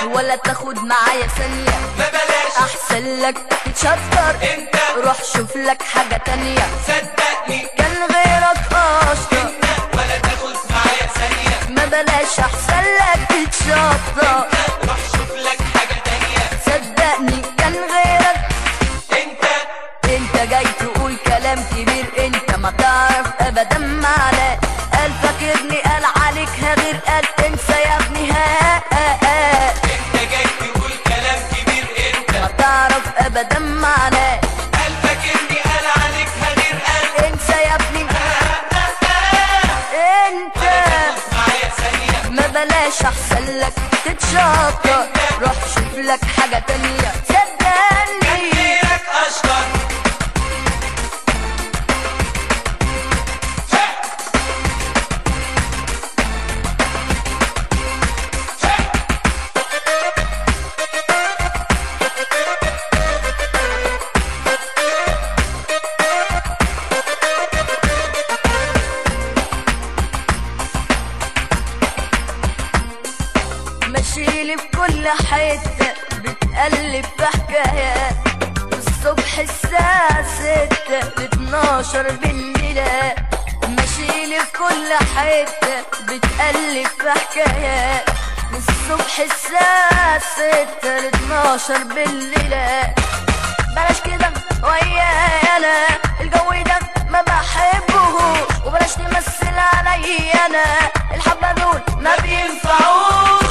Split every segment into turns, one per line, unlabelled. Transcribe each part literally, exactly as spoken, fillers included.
ولا تاخد معايا ثانية،
ما بلاش
احسن لك تتشطر
انت،
روح شوف لك حاجة تانية،
صدقني
كان غيرك اشطر
انت، ولا تاخد معايا ثانية،
ما بلاش احسن لك تتشطر
انت روح شوف لك حاجة تانية،
صدقني كان غيرك.
انت
انت جاي تقول كلام كبير، انت ما تعرف ابدا معناه، قال فاكرني قال عليك هغير، قال انسى يا ابني ها
انت جاي تقول كلام كبير، انت
ما تعرف ابدا معناه،
قال فاكرني قال عليك هغير، قال
انسى يا ابني انت
معايا ثانية،
ما بلاش احسن لك تتشطر روح شوف لك حاجة تانية، صدقني
غيرك اشطر.
ماشيلي في كل حتة بتقلب في حكايات، الصبح الساعة ستة لاتناشر بالليل، ماشيلي في كل حتة بتقلب في حكايات، الصبح الساعة ستة لاتناشر بالليل، بلاش كده وياي انا الجو ده ما بحبهوش، وبلاش تمثل عليا انا الحبة دول ما بينفعوش،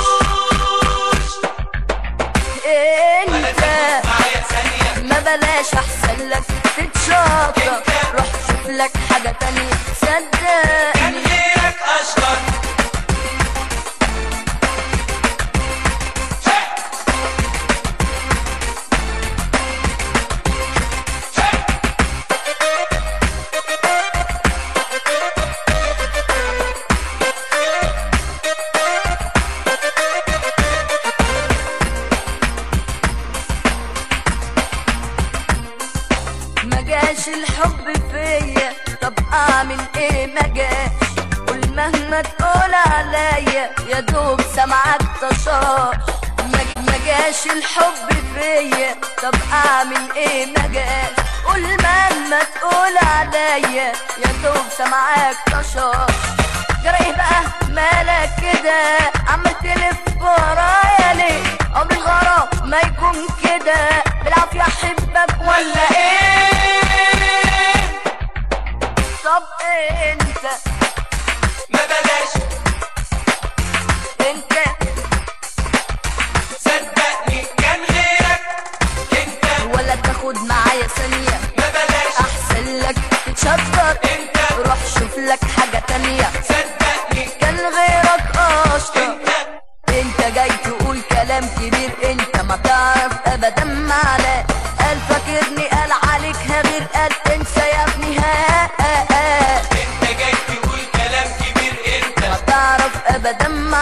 انت
معايا ثانية،
ما بلاش احسن لك تتشاطر روح شوف لك حاجة تانية،
كان
صدقني
غيرك اشطر.
ما جاش الحب فيا، طب اعمل ايه ما جاش، قول مهما تقول عليا يا دوب سمعك طشاش، ما- ما جاش الحب فيا، طب اعمل ايه ما جاش، قول مهما تقول عليا يا دوب سمعك طشاش، جرى ايه بقى مالك كده عمال تلف ورايا ليه، عمر الغرام ما يكون كده بالعافية احبك ولا ايه، طب انت
ما بلاش
انت
صدقني كان غيرك، انت
ولا تاخد معايا ثانية،
ما بلاش
احسن لك تتشطر
انت،
روح شوف لك حاجة تانية،
صدقني
كان غيرك اشطر،
انت
انت جاي تقول كلام كبير، انت ما تعرف ابدا معناه، قال فاكرني قال عليك هغير، قال انسى يا ابني ها
انت جاي تقول كلام كبير، انت
ما تعرف ابدا